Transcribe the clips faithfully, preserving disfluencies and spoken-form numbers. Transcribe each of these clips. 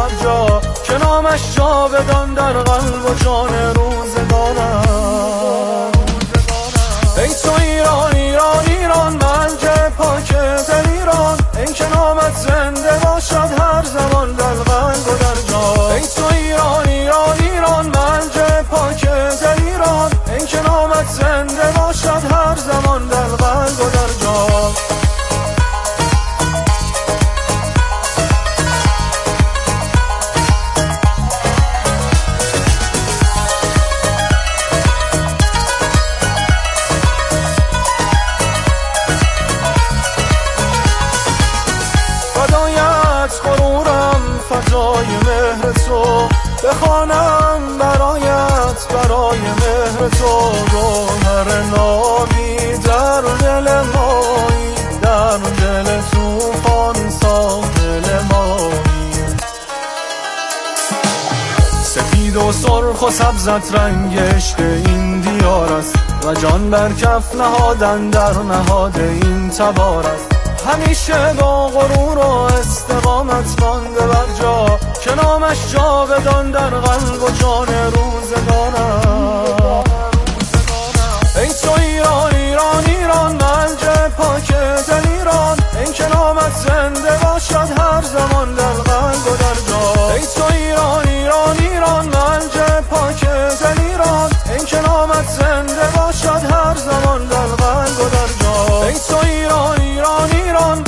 بر جا که نامش جاودان در قلب و جان روزگارم. ای تو ایران ایران ایران ملجأ پاک دل ایران، این که نامت زنده باشد هر زمان در قلب و در جا. ای تو ایران ایران ایران ملجأ پاک دل ایران، این که نامت زنده باشد هر زمان در قلب و در جا. فضای مهر تو بخوانم برایت، برای مهر تو گوهر نابی در دل مایی، در دل توفان ساحل مایی. سفید و سرخ و سبزت رنگ عشق این دیار است و جان بر کف نهادن در نهاد این تبار است. همیشه با غرور و استقامت مانده بر جا که نامش جاودان در قلب و جان روزگارم. ای تو ایران ایران ایران ملجأ پاک دل ایران، این که نامت زنده باشد هر زمان در قلب و در جا. ای تو ایران ایران ایران ملجأ پاک دل ایران، این که نامت زنده باشد هر زمان در قلب و در جا. ای تو ایران ایران ایران،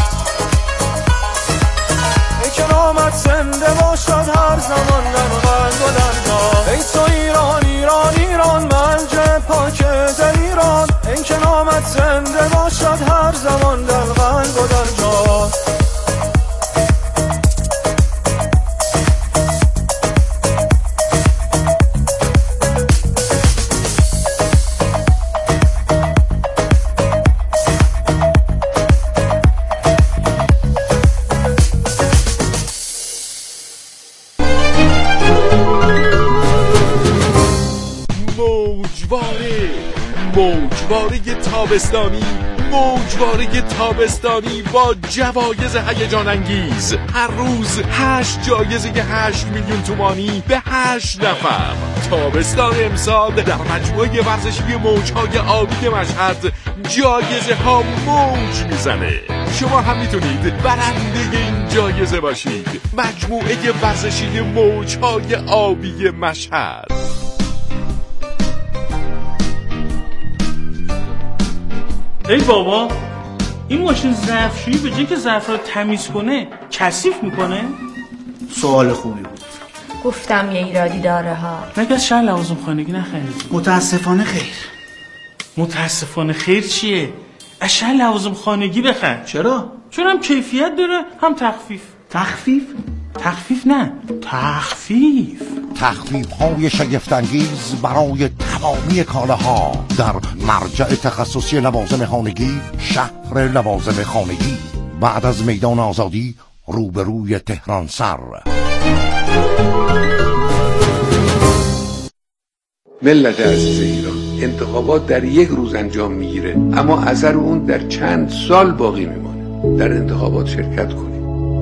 ای که نامت زنده باشد هر زمان در قلب و در جا. ای تو ایران ایران ایران ملجأ پاک دل ایران، این که نامت زنده باشد هر زمان در قلب و در جا. موجواره تابستانی، موجواره تابستانی با جوایز هیجان انگیز. هر روز هشت جایزه هشت میلیون تومانی به هشت نفر. تابستان امسال در مجموعه ورزشی موجهای آبی مشهد جایزه ها موج میزنه. شما هم میتونید برنده این جایزه باشید. مجموعه ورزشی موجهای آبی مشهد. ای بابا، این ماشین ظرفشویی به جای که ظرف رو تمیز کنه کثیف میکنه؟ سوال خوبی بود. گفتم یه ایرادی داره ها. مگه از شهر لوازم خانگی نخرید؟ متاسفانه خیر. متاسفانه خیر چیه؟ از شهر لوازم خانگی بخر. چرا؟ چون هم کیفیت داره هم تخفیف. تخفیف؟ تخفیف نه، تخفیف. تخفیف های شگفت‌انگیز برای تمامی کالاها در مرجع تخصصی لوازم خانگی، شهر لوازم خانگی، بعد از میدان آزادی روبروی تهران سر. ملت عزیز ایران، انتخابات در یک روز انجام میگیره اما اثر اون در چند سال باقی میمانه. در انتخابات شرکت کنید.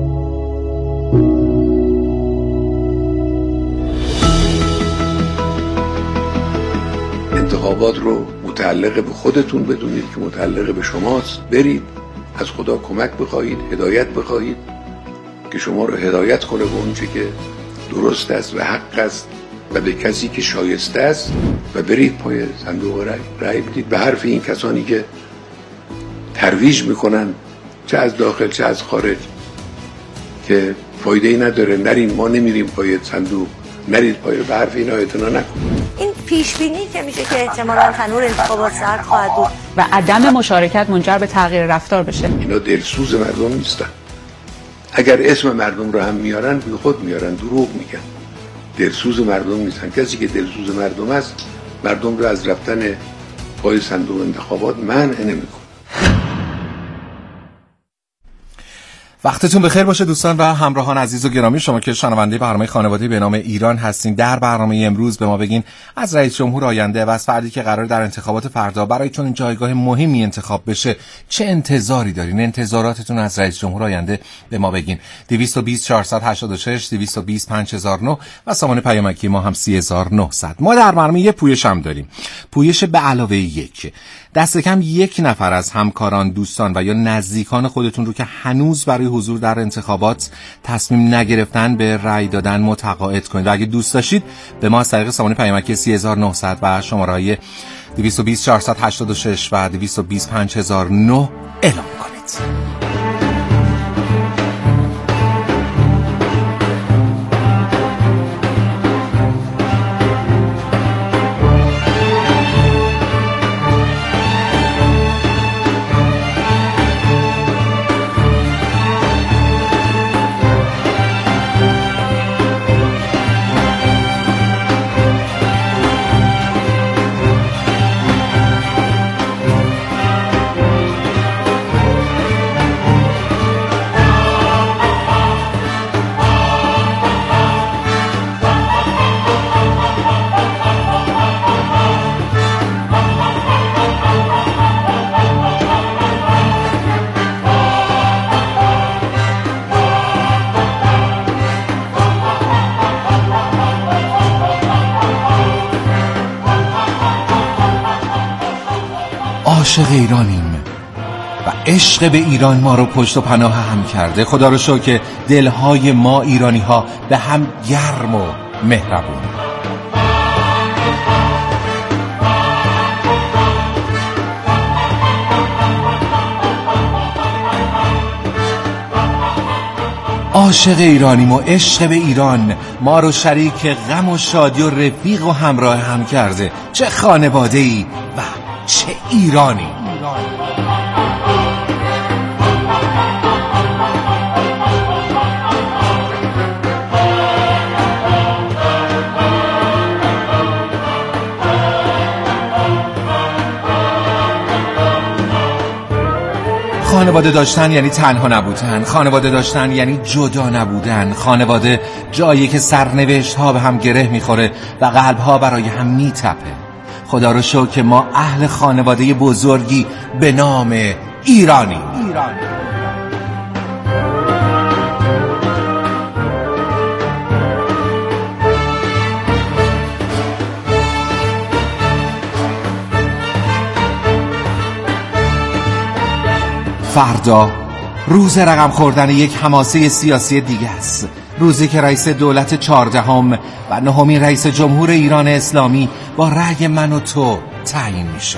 انتخابات رو متعلق به خودتون بدونید که متعلق به شماست. برید از خدا کمک بخواهید، هدایت بخواهید که شما رو هدایت کنه به اون چه که درست است و حق است و به کسی که شایسته است و برید پای صندوق رای رای بدید به حرف این کسانی که ترویج میکنن چه از داخل چه از خارج که فایده ای نداره. نرین، ما نمیریم پای صندوق، نرید پای. به حرف اینا اعتنا نکنید. این پیش بینی که میشه که احتمالاً تنور انتخابات سرد خواهد بود و عدم مشارکت منجر به تغییر رفتار بشه. اینا دلسوز مردم نیستن. اگر اسم مردم رو هم میارن بی خود میارن، دروغ میگن. دلسوز مردم نیستن. کسی که دلسوز مردم است مردم رو از رفتن پای صندوق انتخابات منع نمیکنه. وقتتون بخیر باشه دوستان و همراهان عزیز و گرامی، شما که شنونده برنامه خانواده به نام ایران هستین. در برنامه امروز به ما بگین از رئیس جمهور آینده و از فردی که قرار در انتخابات فردا برای چون جایگاه مهمی انتخاب بشه چه انتظاری دارین؟ انتظاراتتون از رئیس جمهور آینده به ما بگین. دویست و بیست چهارصد و هشتاد و شش دویست و بیست پنج هزار و نه و سامان پیامکی ما هم سه هزار و نهصد. ما در برنامه یه پویش هم داریم. پویش به علاوه یک. دست کم یک نفر از همکاران، دوستان و یا نزدیکان خودتون رو که هنوز برای حضور در انتخابات تصمیم نگرفتن به رأی دادن متقاعد کنید و اگه دوست داشتید به ما از طریق سامان پیامکی سه هزار و نهصد و شماره‌های دویست و بیست چهارصد و هشتاد و شش و دویست و بیست پنج هزار و نه اعلام کنید. عاشق ایرانیم و عشق به ایران ما رو پشت و پناه هم کرده. خدا رو شکر که دلهای ما ایرانی ها به هم گرم و مهربون. عاشق ایرانیم و عشق به ایران ما رو شریک غم و شادی و رفیق و همراه هم کرده. چه خانواده‌ای و چه ایرانی. خانواده داشتن یعنی تنها نبودن، خانواده داشتن یعنی جدا نبودن، خانواده جایی که سرنوشت ها به هم گره میخوره و قلب ها برای هم میتپه. خدا رو شکر که ما اهل خانواده بزرگی به نام ایرانی. ایرانی. فردا روز رقم خوردن یک حماسه سیاسی دیگه است. روزی که رئیس دولت چهاردهم و نهمین رئیس جمهور ایران اسلامی با رأی من و تو تعیین میشه.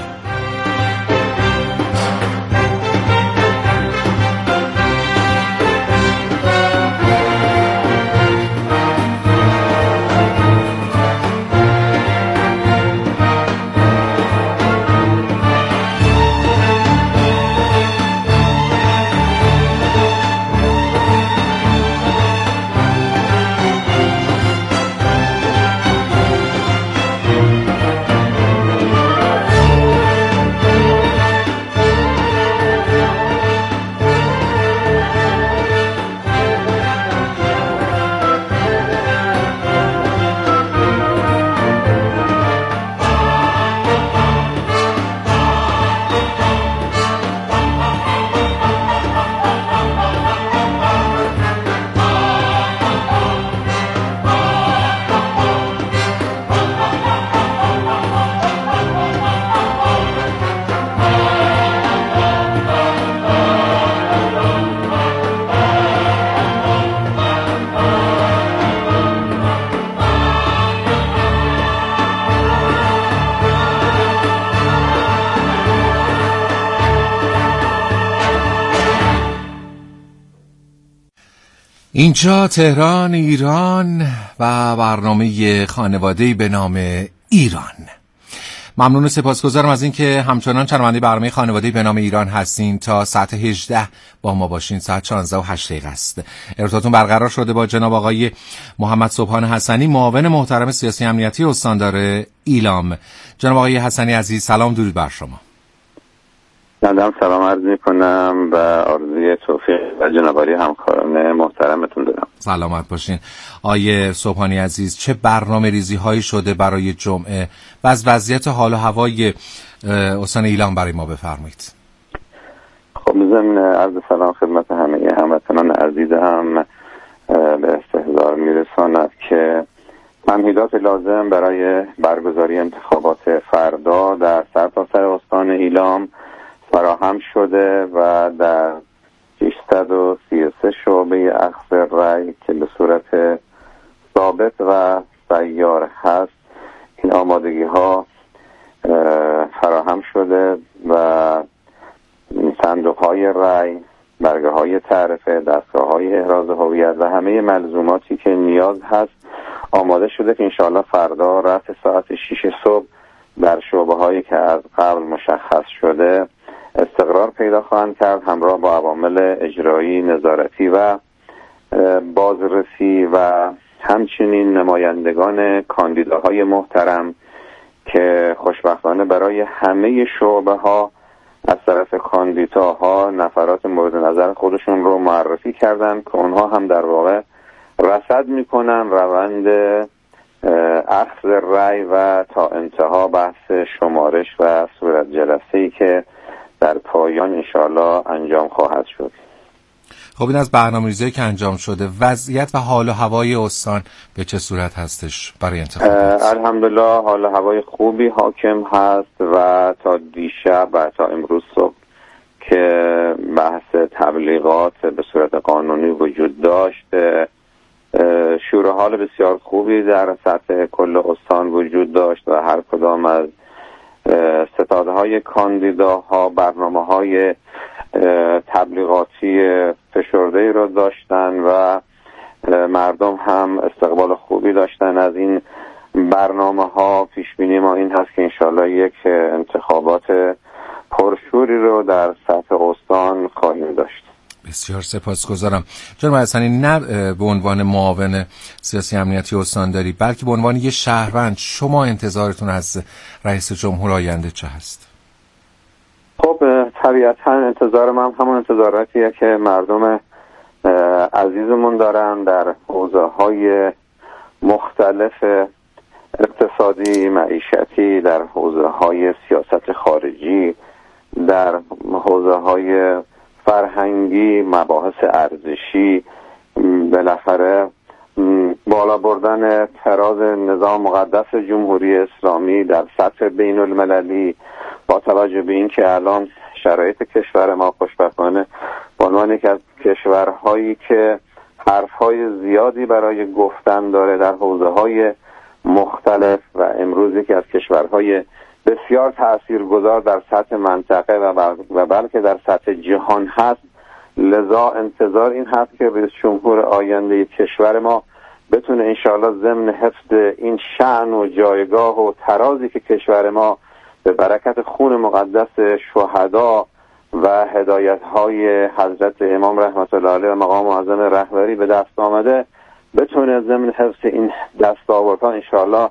اینجا تهران، ایران و برنامه خانواده‌ای به نام ایران. ممنون و سپاسگزارم از این که همچنان شنونده برنامه خانواده‌ای به نام ایران هستین. تا ساعت هجده با ما باشین. ساعت شانزده و هشت دقیقه است. ارتباطتون برقرار شده با جناب آقای محمد صبحان حسنی، معاون محترم سیاسی امنیتی استاندار ایلام. جناب آقای حسنی عزیز، سلام، درود بر شما. من سلام عرض میکنم و آرزوی توفیق و جنابعالی همکاران محترمتون دارم. سلامت باشین. آیه صبحانی عزیز، چه برنامه ریزی هایی شده برای جمعه و از وضعیت حال و هوای استان ایلام برای ما بفرمایید؟ خب ضمن عرض سلام خدمت همه هموطنان عزیزم به استحضار میرساند که تمهیدات لازم برای برگزاری انتخابات فردا در سرتاسر استان ایلام فراهم شده و در ششصد و سی و سه شعبه اخذ رأی که به صورت ثابت و سیار هست این آمادگی ها فراهم شده و صندوق های رأی، برگه های تعرفه، دستگاه های احراز هویت و همه ملزوماتی که نیاز هست آماده شده که انشاءالله فردا رأس ساعت شش صبح در شعبه هایی که از قبل مشخص شده استقرار پیدا خواهند کرد، همراه با عوامل اجرایی، نظارتی و بازرسی و همچنین نمایندگان کاندیداهای محترم که خوشبختانه برای همه شعبه ها از طرف کاندیداها نفرات مورد نظر خودشون رو معرفی کردن که اونها هم در واقع رصد میکنن روند اخذ رأی و تا انتها بحث شمارش و صورت جلسه‌ای که در پایان انشاءالله انجام خواهد شد. خب این از برنامه‌ریزی که انجام شده، وضعیت و حال و هوای استان به چه صورت هستش برای انتخابات؟ الحمدلله حال و هوای خوبی حاکم هست و تا دیشب و تا امروز صبح که بحث تبلیغات به صورت قانونی وجود داشت، شور حال بسیار خوبی در سطح کل استان وجود داشت و هر کدام از ستاده های کاندیداها برنامه های تبلیغاتی فشرده را داشتن و مردم هم استقبال خوبی داشتن از این برنامه ها. پیش بینی ما این هست که انشالله یک انتخابات پرشوری رو در سطح استان خواهیم داشت. بسیار سپاسگزارم. جناب حسنی، نه به عنوان معاون سیاسی امنیتی استانداری بلکه به عنوان یه شهروند، شما انتظارتون از رئیس جمهور آینده چه هست؟ خب طبیعتا انتظار من همون انتظاراتیه که مردم عزیزمون دارن در حوزه‌های مختلف اقتصادی، معیشتی، در حوزه‌های سیاست خارجی، در حوزه‌های فرهنگی، مباحث ارزشی، بالاخره بالا بردن تراز نظام مقدس جمهوری اسلامی در سطح بین المللی با توجه به این که الان شرایط کشور ما خوشبختانه به عنوان یکی از کشورهایی که حرفهای زیادی برای گفتن داره در حوزه‌های مختلف و امروز یکی از کشورهای بسیار تاثیرگذار در سطح منطقه و بلکه در سطح جهان هست، لذا انتظار این هست که رئیس جمهور آینده کشور ما بتونه انشاءالله ضمن حفظ این شأن و جایگاه و ترازی که کشور ما به برکت خون مقدس شهدا و هدایت‌های حضرت امام رحمت الله علیه و مقام معظم رهبری به دست آمده بتونه ضمن حفظ این دستاوردها انشاءالله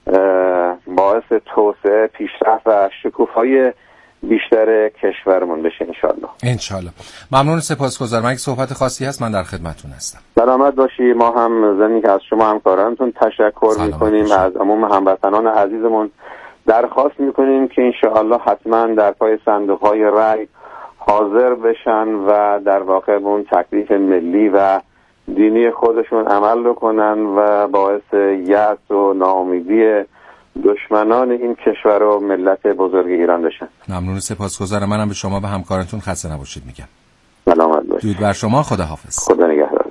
باعث توسعه، پیشرفت و شکوفایی بیشتر کشورمون بشه انشاءالله. انشاءالله. ممنون، سپاسگزارم. اگه صحبت خاصی هست من در خدمتتون هستم. سلامت باشی. ما هم ضمن که از شما همکارانتون تشکر میکنیم، از عموم هموطنان عزیزمون درخواست میکنیم که انشاءالله حتما در پای صندوق‌های رأی حاضر بشن و در واقع به اون تکلیف ملی و دینی خودشون عمل بکنن و باعث یأس و ناامیدی دشمنان این کشور و ملت بزرگ ایران بشن. ممنون، سپاسگزارم. منم به شما و همکارانتون خسته نباشید میگم. سلامت باشید. درود بر شما. خداحافظ. خدا نگهدار.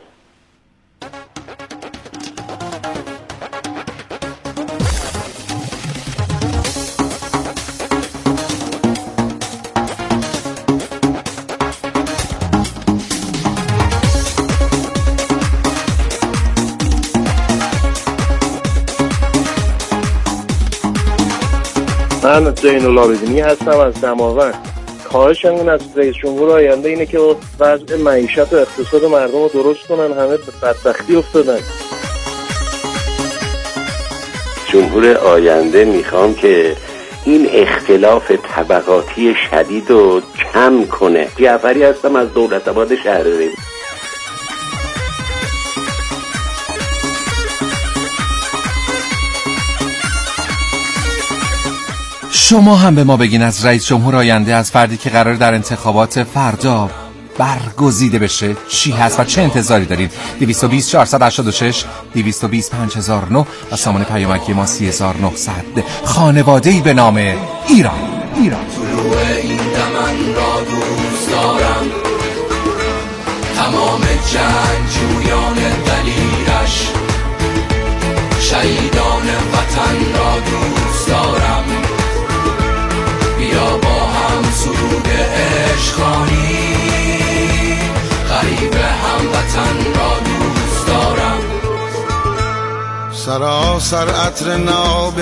من زین العابدینی هستم از دماوند. خواهشمون از رئیس جمهور آینده اینه که وضع معیشت و اقتصاد مردم رو درست کنن، همه به بدبختی افتادن. جمهور آینده میخوام که این اختلاف طبقاتی شدید رو کم کنه. جعفری هستم از دولت‌آباد شهرریز. شما هم به ما بگین از رئیس جمهور آینده، از فردی که قرار در انتخابات فردا برگزیده بشه چی هست و چه انتظاری دارید؟ دویست و بیست چهارصد و هشتاد و شش دویست و بیست پنج هزار و نه و سامان پیامکی ما سی هزار و نهصد. خانواده‌ای به نام ایران. ایران طلوع این دمن را دوست دارم، تمام جنگجویان دلیرش، شهیدان وطن را دوست دارم. بیا با هم سرود عشق خوانیم، غریب هموطن را دوست دارم. سراسر عطر ناب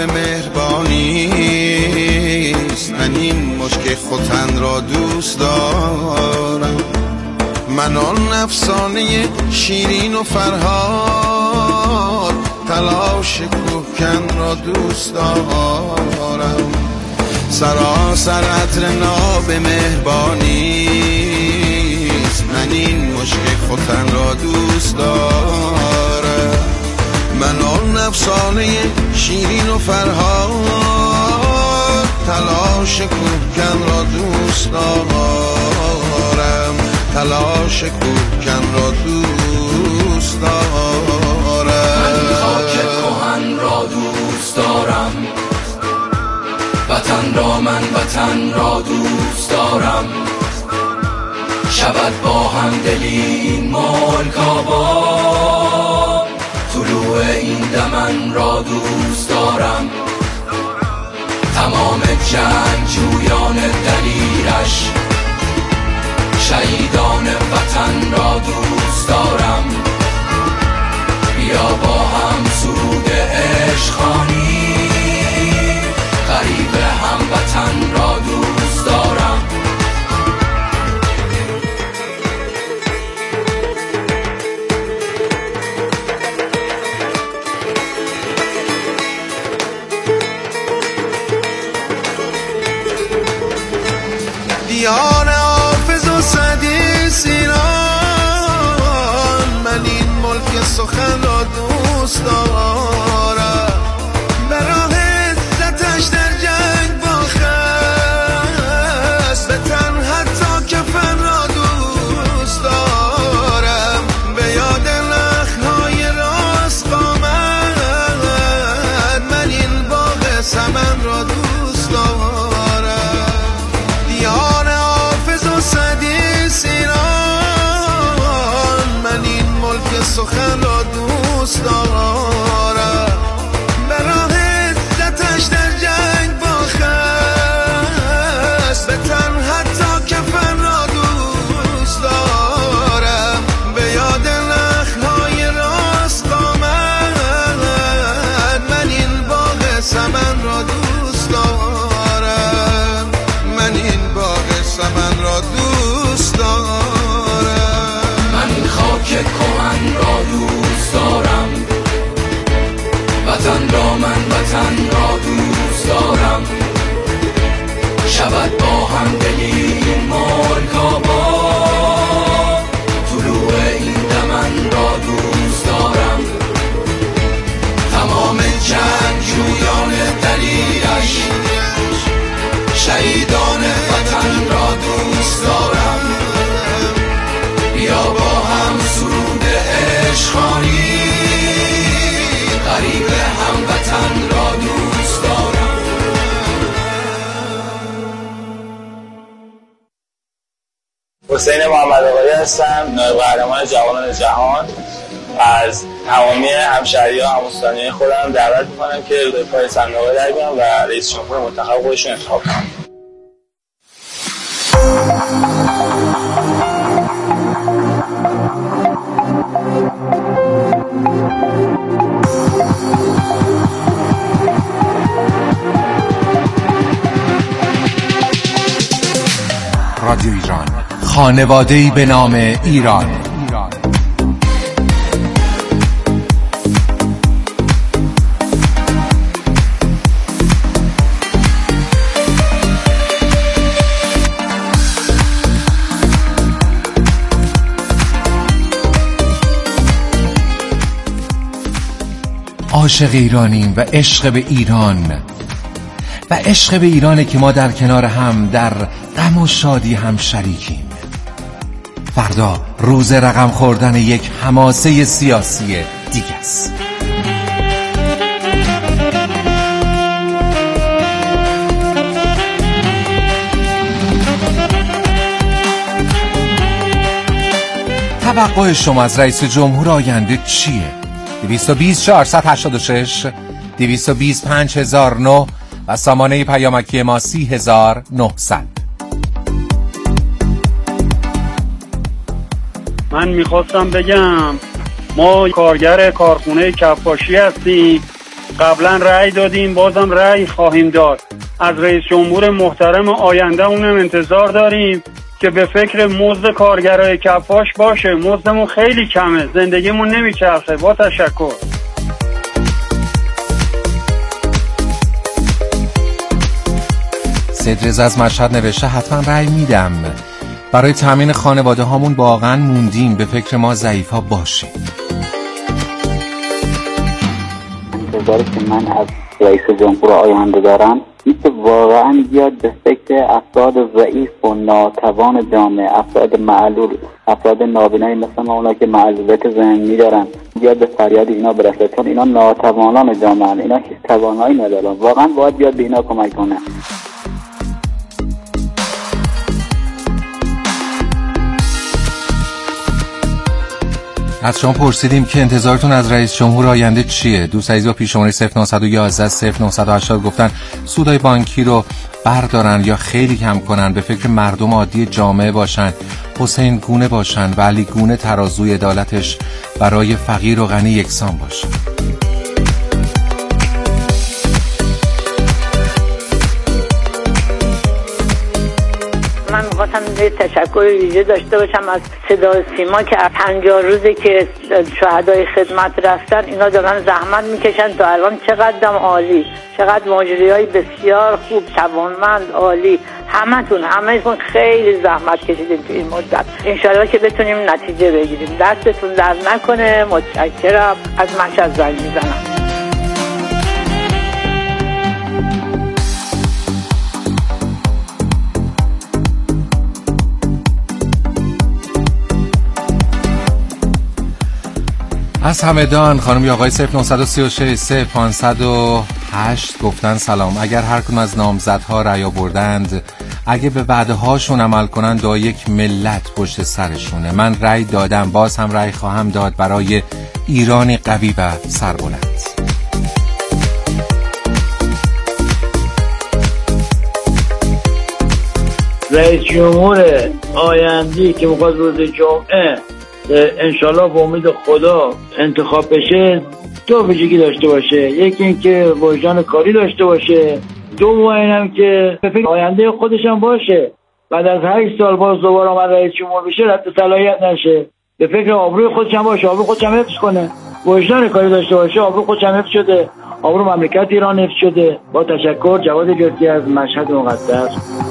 مهربانیست، من این مشک ختن را دوست دارم. من آن افسانه شیرین و فرهاد، تلاش کوهکن را دوست دارم. سراسر عطر ناب مهربانیست، من این مشک ختن را دوست دارم. من آن افسانه شیرین و فرهاد، تلاش کوهکن را دوست دارم. تلاش کوهکن را دوست دارم. من خاک کهن را دوست دارم، وطن را من وطن را دوست دارم. شود با هم دلی این ملک آباد، طلوع این دمن را دوست دارم. تمام جنگجویان دلیرش، شهیدان وطن را دوست دارم. بیا با هم سرود عشق خوانیم، غریب هموطن را دوست دارم. دیان حافظ و سدیس ایران، من این ملک سخن را دوست دارم. به راه عزتش در جنگ با خست، به تن حتی کفن را دوست دارم. به یاد لخنهای راست قامت، من این باغ سمن را دوست دارم. دیان حافظ و سدیس ایران، من این ملک سخن را دوست دارم. به راه عزتش در جنگ با خست، به تن حتی کفن را دوست دارم. به یاد لخنهای راست قامت، من این باغ سمن را دوست دارم. من این باغ سمن را دوست دارم. من این خاک کهن را دوست دارم، وطن را من وطن را دوست دارم. شود با هم دلی این ملک آباد، طلوع این دمن را دوست دارم. تمام جنگجویان دلیرش، شهیدان وطن را دوست دارم. بیا با هم سرود عشق خوانیم، غریب هموطن را دوست دارم. حسین محمد آقایی هستم، نایب قهرمان جوانان جهان. از تمامی همشهری‌ها و هموطنان خودم دعوت می‌کنم که به پای صندوق رای بیان و رئیس جمهور منتخب خودشون انتخاب کنن. رادیو ایران، خانواده‌ای به نام ایران. عاشق ایرانیم و عشق به ایران و عشق به ایرانه که ما در کنار هم در غم و شادی هم شریکیم. فردا روز رقم خوردن یک حماسه سیاسی دیگه است. توقع شما از رئیس جمهور آینده چیه؟ دویست و بیست چهارصد و هشتاد و شش دویست و بیست پنج هزار و نه و سامانه پیامکی ما سی هزار و نهصد. من میخواستم بگم ما کارگر کارخونه کفاشی هستیم، قبلا رأی دادیم، بازم رأی خواهیم داد. از رئیس جمهور محترم آینده اونم انتظار داریم که به فکر مزد کارگرای کفاش باشه. مزدمون خیلی کمه، زندگیمون نمیچرخه. با تشکر. سید رضا از مشهد نوشته حتما رأی میدم. برای تامین خانواده هامون واقعا موندیم، به فکر ما ضعیف ها باشیم. انتظاری که من از رئیس جمهور آینده دارم این که واقعا بیاد به فکر افراد ضعیف و ناتوان جامعه، افراد معلول، افراد نابینایی مثل ما، اونا که معلولیت ذهنی دارن، بیاد به فریاد اینا برسه، چون اینا ناتوانان جامعه، اینا هیچ توانایی ندارن. واقعا باید بیاد به اینا کمک کنه. از شما پرسیدیم که انتظارتون از رئیس جمهور آینده چیه؟ دوست عزیز با پیش شماره صفر نه یک یک صفر نه هشت صفر گفتن سودای بانکی رو بردارن یا خیلی کم کنن، به فکر مردم عادی جامعه باشن، حسین گونه باشن و علی گونه ترازوی عدالتش برای فقیر و غنی یکسان باشه. من می‌خواستم یه تشکر ویژه داشته باشم از صدا و سیما که پنجاه روزه که شهدای خدمت رفتن، اینا دارن زحمت میکشن تا الان. چقدر عالی، چقدر ماجرای بسیار خوب، توانمند، عالی. همتون همه‌تون خیلی زحمت کشیدین تو این مدت. انشالله که بتونیم نتیجه بگیریم. دستتون درد نکنه. متشکرم. از مشهد زنگ میزنم. از همدان خانم یا آقای صفر نه سه شش صفر پانصد و هشت گفتن سلام. اگر هر کدوم از نامزدها رأی آوردند، اگه به وعده هاشون عمل کنن، دا یک ملت پشت سرشونه. من رأی دادم، باز هم رأی خواهم داد برای ایرانی قوی و سربلند. رئیس جمهور آینده که میخواد روز جمعه انشالله با امید خدا انتخاب بشه، دو ویژگی داشته باشه. یکی این که وجدان کاری داشته باشه، دوم اینم که به فکر آینده خودش هم باشه. بعد از هشت سال باز دوباره آمد رئیس جمهور بشه، رد صلاحیت نشه، به فکر آبروی خودش هم باشه، آبروی خودش هم حفظ کنه، وجدان کاری داشته باشه. آبروی خودش هم حفظ شده، آبروی مملکت ایران حفظ شده. با تشکر. جواد گرتی از مشهد مقدس.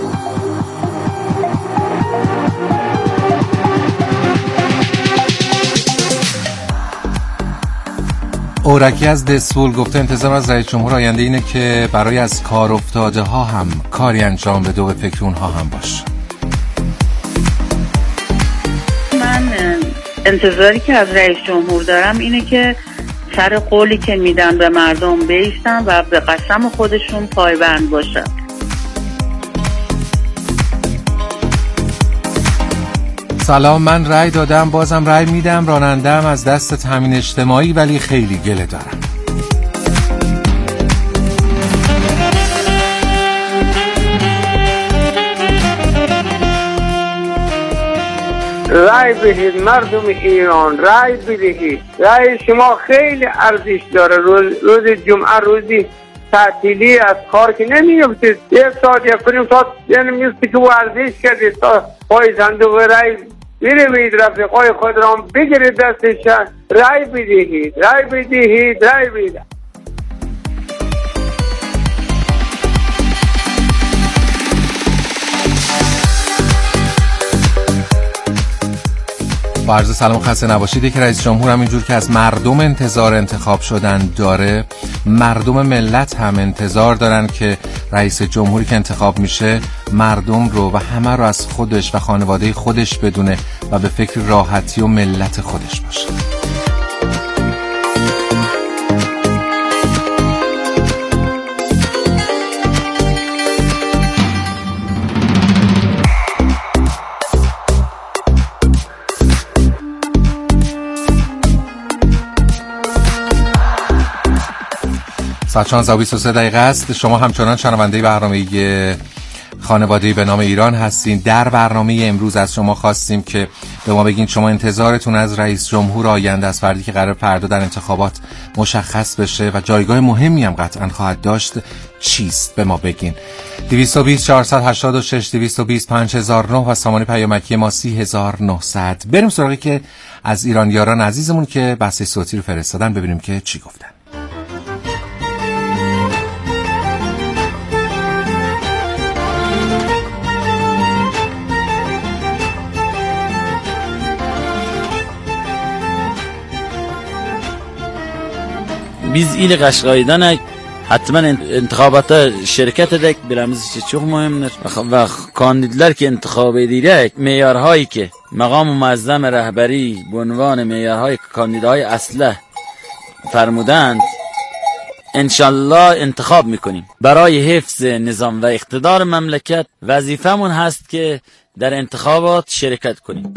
اورکی از دسفول گفته انتظار از رئیس جمهور آینده اینه که برای از کار افتاده ها هم کاری انجام بده و به فکر اونها هم باشه. من انتظاری که از رئیس جمهور دارم اینه که سر قولی که میدن به مردم بایستن و به قسم خودشون پایبند باشن. سلام، من رأی دادم، بازم رأی میدم. راننده‌ام از دست تامین اجتماعی ولی خیلی گله دارم. رأی بدهید مردم ایران، رأی بدهید. رأی شما خیلی ارزش داره. روز, روز جمعه روزی تعطیلی از کار که نمیفتید، یک ساعت یک کنیم ساعت یعنی میفتی که ورزش کردید تا پای صندوق رأی بروید، رفیقای خود را بگیرید دستش، رأی بدهید، رأی بدهید، رأی بدهید. با عرض سلام خسته نباشید که رئیس جمهور همینجور که از مردم انتظار انتخاب شدن داره، مردم ملت هم انتظار دارن که رئیس جمهوری که انتخاب میشه مردم رو و همه رو از خودش و خانواده خودش بدونه و به فکر راحتی و ملت خودش باشه. ساعت شانزده و بیست و سه دقیقه است. شما همچنان شنونده برنامه خانواده به نام ایران هستین. در برنامه امروز از شما خواستیم که به ما بگین شما انتظارتون از رئیس جمهور آینده، از فردی که قرار فردا در انتخابات مشخص بشه و جایگاه مهمی هم قطعا خواهد داشت چیست؟ به ما بگین. دویست و بیست چهارصد و هشتاد و شش دویست و بیست پنج هزار و نه و سامانه پیامکی ما سی هزار و نهصد. بریم سراغی که از ایرانیاران عزیزمون که بحث صوتی رو فرستادن ببینیم که چی گفتن. biz il Qashqaidan حتما انتخابات شرکت دک برامز چوخ مهمه و کاندیدلر که انتخاب دیره معیارهایی که مقام معظم رهبری به عنوان معیارهای کاندیدای اصله فرمودند انشالله انتخاب میکنیم. برای حفظ نظام و اقتدار مملکت وظیفمون هست که در انتخابات شرکت کنیم.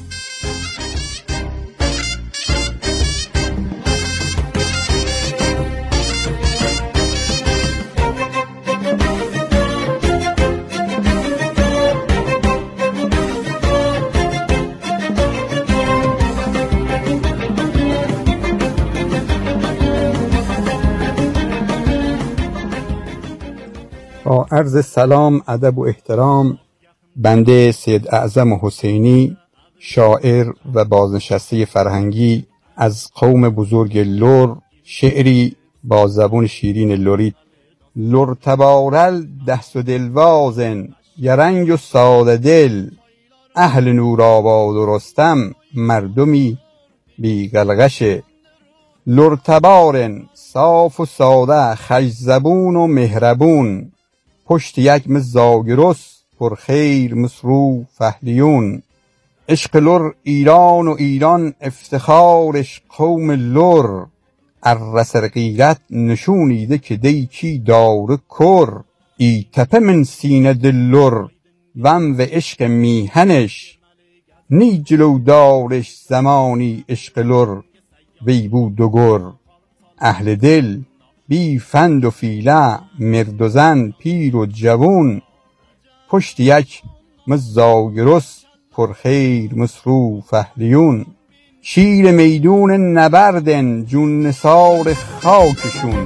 با عرض سلام، ادب و احترام، بنده سید اعظم حسینی، شاعر و بازنشسته فرهنگی از قوم بزرگ لر، شعری با زبون شیرین لری. لر تبارل دست و دلوازن یرنگ و ساده دل، اهل نورآباد و رستم مردمی بی غلغشه. لر تبارن صاف و ساده خش زبون و مهربون، پشت یک مزاگرس پر خیر مسرو فهلیون. عشق لر ایران و ایران افتخارش قوم لر، الرسر غیرت نشونیده که دیکی داره کر. ای تپه من سینه دل لر وم و عشق میهنش، نی جلو دارش زمانی عشق لر وی بود و گر. اهل دل بی فند و فیله، مرد و زن پیر و جوون، پشت یک مزاگرس پر خیر مسرو فهلیون. شیر میدون نبردن جون نثار خاکشون.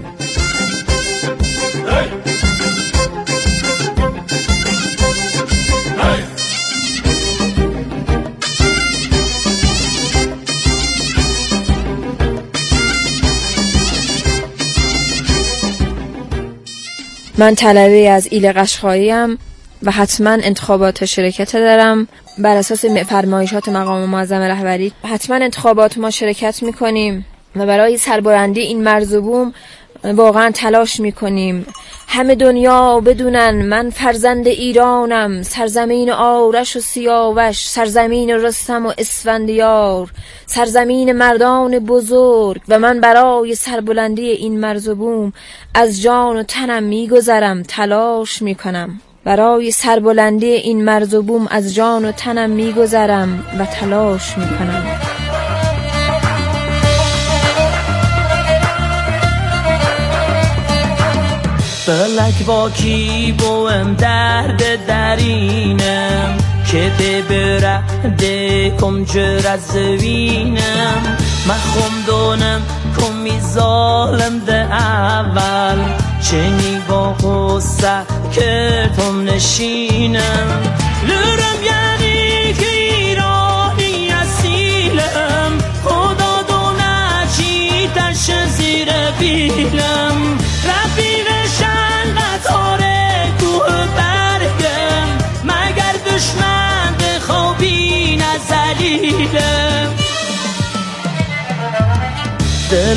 من طلبه از ایل قشقاییم و حتما انتخابات شرکت دارم. بر اساس فرمایشات مقام معظم رهبری حتما انتخابات ما شرکت میکنیم و برای سربلندی این مرز و بوم واقعا تلاش میکنیم. همه دنیا بدونن من فرزند ایرانم، سرزمین آرش و سیاوش، سرزمین رستم و اسفندیار، سرزمین مردان بزرگ، و من برای سربلندی این مرز و بوم از جان و تنم میگذرم، تلاش میکنم. برای سربلندی این مرز و بوم از جان و تنم میگذرم و تلاش میکنم. فلک با کی بوم درد درینم، که ببره دکم جر از زوینم. مخم دونم کمی ظالم ده اول، چنی با غصه کردم نشینم. لرم یعنی که ایرانی اصیلم، خدا دونه چی تش زیر بیلم. رفیقشن قطاره کوه برگم، مگر دشمن به خوابی نزلیلم.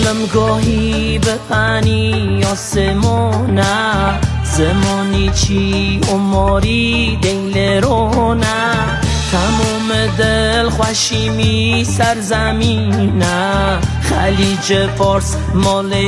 دلم گاهی به پنی آسمونه زمانی چی عمری دیل رونه تمام دل خوشیمی سرزمینه خلیج فارس مال